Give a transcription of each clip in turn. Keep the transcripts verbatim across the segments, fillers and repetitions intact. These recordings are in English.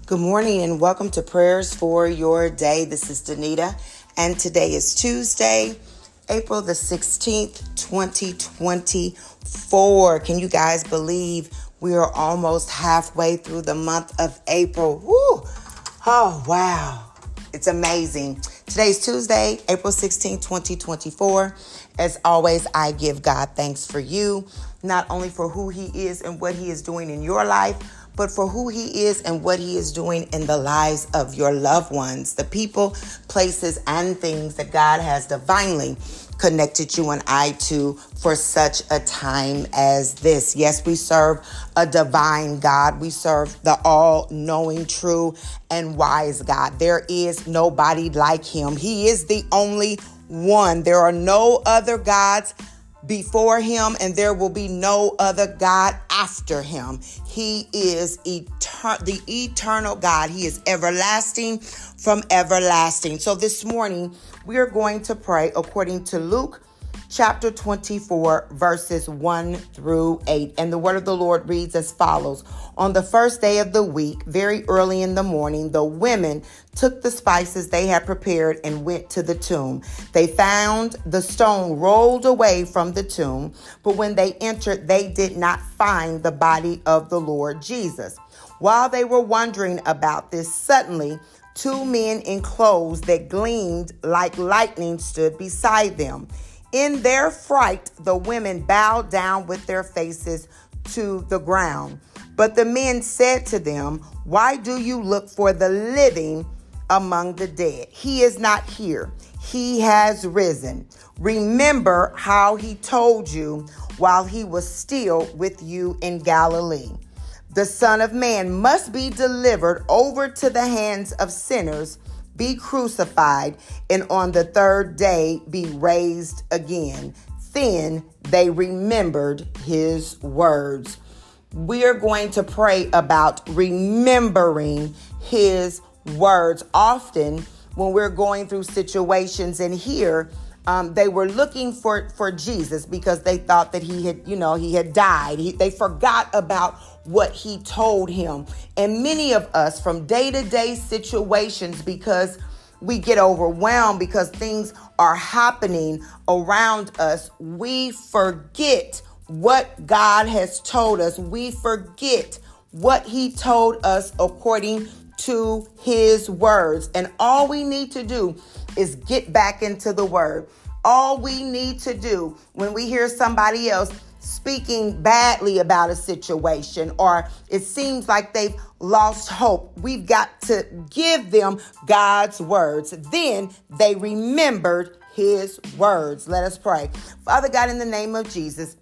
Good morning and welcome to Prayers for Your Day. This is Danita, and today is Tuesday, April the sixteenth, twenty twenty-four. Can you guys believe we are almost halfway through the month of April? Woo! Oh, wow. It's amazing. Today's Tuesday, April sixteenth, twenty twenty-four. As always, I give God thanks for you, not only for who He is and what He is doing in your life, but for who He is and what He is doing in the lives of your loved ones, the people, places, and things that God has divinely connected you and I to for such a time as this. Yes, we serve a divine God. We serve the all-knowing, true, and wise God. There is nobody like Him. He is the only one. There are no other gods before Him, and there will be no other God after Him. He is etern- the eternal God. He is everlasting from everlasting. So this morning, we are going to pray according to Luke chapter twenty-four, verses one through eight. And the word of the Lord reads as follows. On the first day of the week, very early in the morning, the women took the spices they had prepared and went to the tomb. They found the stone rolled away from the tomb, but when they entered, they did not find the body of the Lord Jesus. While they were wondering about this, suddenly two men in clothes that gleamed like lightning stood beside them. In their fright, the women bowed down with their faces to the ground. But the men said to them, "Why do you look for the living among the dead? He is not here. He has risen. Remember how He told you while He was still with you in Galilee. The Son of Man must be delivered over to the hands of sinners, be crucified, and on the third day be raised again." Then they remembered His words. We are going to pray about remembering His words. Often when we're going through situations, and here um, they were looking for, for Jesus because they thought that he had, you know, he had died. He, they forgot about what He told him. And many of us from day-to-day situations, because we get overwhelmed, because things are happening around us, we forget what God has told us. We forget what He told us according to His words. And all we need to do is get back into the Word. All we need to do when we hear somebody else speaking badly about a situation, or it seems like they've lost hope, we've got to give them God's words. Then they remembered His words. Let us pray. Father God, in the name of Jesus,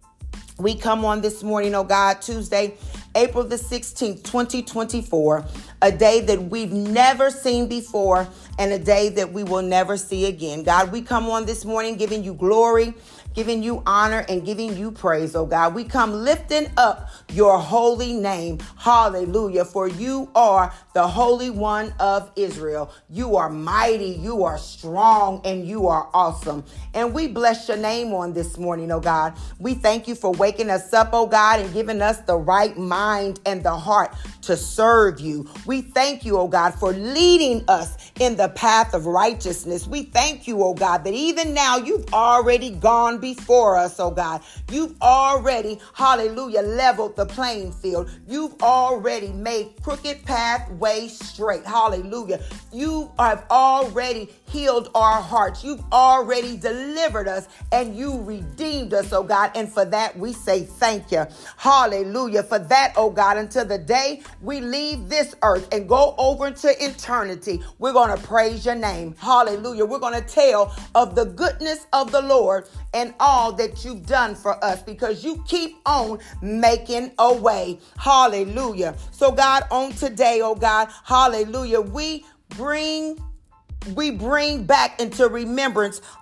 we come on this morning, oh God, Tuesday, April the sixteenth, twenty twenty-four, a day that we've never seen before and a day that we will never see again. God, we come on this morning giving You glory, giving You honor, and giving You praise, oh God. We come lifting up Your holy name. Hallelujah. For You are the Holy One of Israel. You are mighty, You are strong, and You are awesome. And we bless Your name on this morning, oh God. We thank You for waking us up, oh God, and giving us the right mind and the heart to serve You. We thank You, oh God, for leading us in the path of righteousness. We thank You, oh God, that even now You've already gone before us, oh God. You've already, hallelujah, leveled the playing field. You've already made crooked pathways straight. Hallelujah. You have already healed our hearts. You've already delivered us, and You redeemed us, oh God. And for that, we say thank You. Hallelujah. For that, oh God, until the day we leave this earth and go over into eternity, we're going to praise Your name. Hallelujah. We're going to tell of the goodness of the Lord and all that You've done for us, because You keep on making a way. Hallelujah. So God, on today, oh God, hallelujah, we bring We bring back into remembrance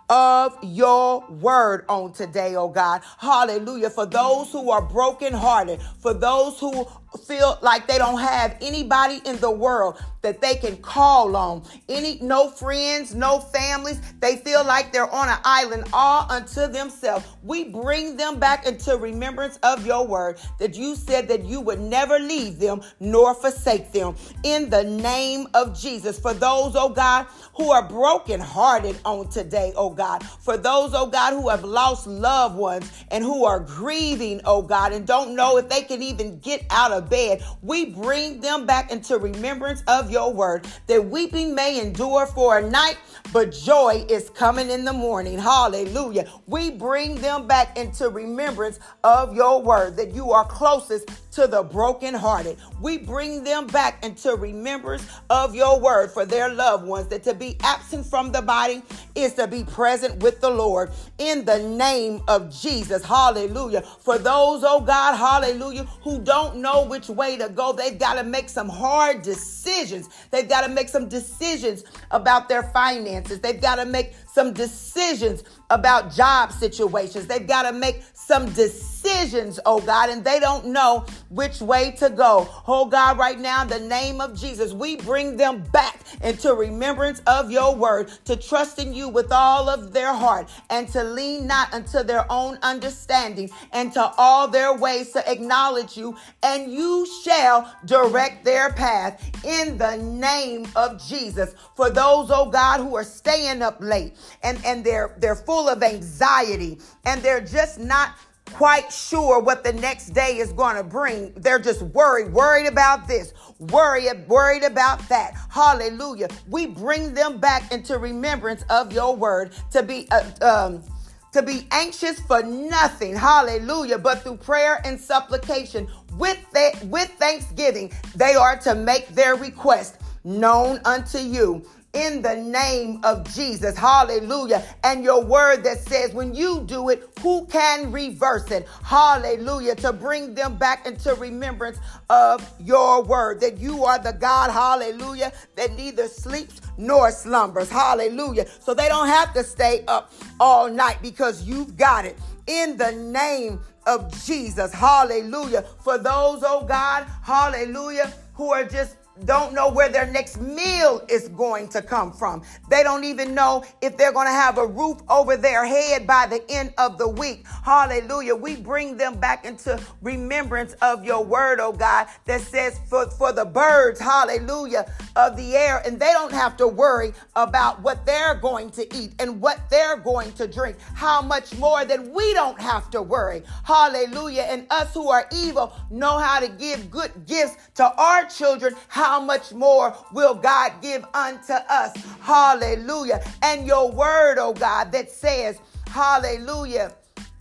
of your word on today, oh God. Hallelujah. For those who are brokenhearted, for those who feel like they don't have anybody in the world that they can call on, any no friends, no families, they feel like they're on an island all unto themselves. We bring them back into remembrance of your word, that you said that you would never leave them nor forsake them, in the name of Jesus. For those, oh God, who are brokenhearted on today, oh God, for those, oh God, who have lost loved ones and who are grieving, oh God, and don't know if they can even get out of bed, we bring them back into remembrance of your word, that weeping may endure for a night, but joy is coming in the morning. Hallelujah. We bring them back into remembrance of your word, that you are closest to the brokenhearted. We bring them back into remembrance of your word for their loved ones, that to be absent from the body is to be present with the Lord, in the name of Jesus. Hallelujah. For those, oh God, hallelujah, who don't know which way to go, they've got to make some hard decisions. They've got to make some decisions about their finances. They've got to make some decisions about job situations. They've got to make some decisions, oh God, and they don't know which way to go. Oh God, right now, in the name of Jesus, we bring them back into remembrance of your word, to trust in you with all of their heart, and to lean not unto their own understanding, and to all their ways to acknowledge you, and you shall direct their path, in the name of Jesus. For those, oh God, who are staying up late and, and they're they're full of anxiety, and they're just not quite sure what the next day is going to bring. They're just worried, worried about this, worried, worried about that. Hallelujah. We bring them back into remembrance of your word, to be uh, um to be anxious for nothing. Hallelujah. But through prayer and supplication with that, with thanksgiving, they are to make their request known unto you, in the name of Jesus. Hallelujah. And your word that says, when you do it, who can reverse it? Hallelujah. To bring them back into remembrance of your word, that you are the God, hallelujah, that neither sleeps nor slumbers. Hallelujah. So they don't have to stay up all night, because you've got it, in the name of Jesus. Hallelujah. For those, oh God, hallelujah, who are just don't know where their next meal is going to come from. They don't even know if they're going to have a roof over their head by the end of the week. Hallelujah. We bring them back into remembrance of your word, oh God, that says for, for the birds, hallelujah, of the air, and they don't have to worry about what they're going to eat and what they're going to drink. How much more that we don't have to worry. Hallelujah. And us who are evil know how to give good gifts to our children. How much more will God give unto us? Hallelujah. And your word, oh God, that says, hallelujah.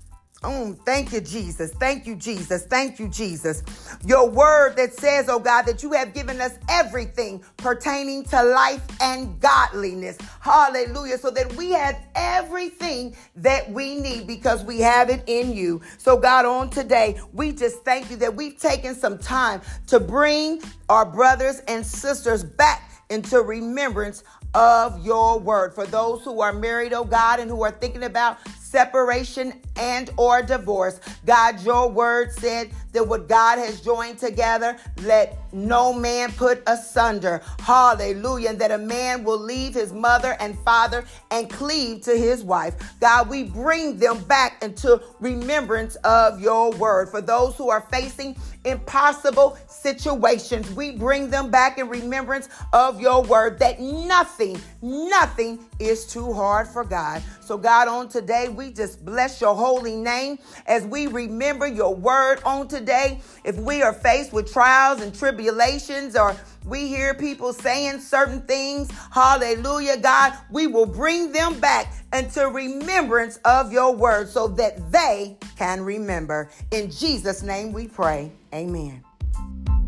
Oh, thank you, Jesus. Thank you, Jesus. Thank you, Jesus. Your word that says, oh God, that you have given us everything pertaining to life and godliness. Hallelujah. So that we have everything that we need, because we have it in you. So God, on today, we just thank you that we've taken some time to bring our brothers and sisters back into remembrance of your word. For those who are married, oh God, and who are thinking about separation and or divorce, God, your word said that what God has joined together, let no man put asunder. Hallelujah. And that a man will leave his mother and father and cleave to his wife. God, we bring them back into remembrance of your word. For those who are facing impossible situations, we bring them back in remembrance of your word, that nothing, nothing is too hard for God. So God, on today, we just bless your holy name as we remember your word on today. If we are faced with trials and tribulations, or we hear people saying certain things, hallelujah, God, we will bring them back into remembrance of your word, so that they can remember. In Jesus' name we pray. Amen.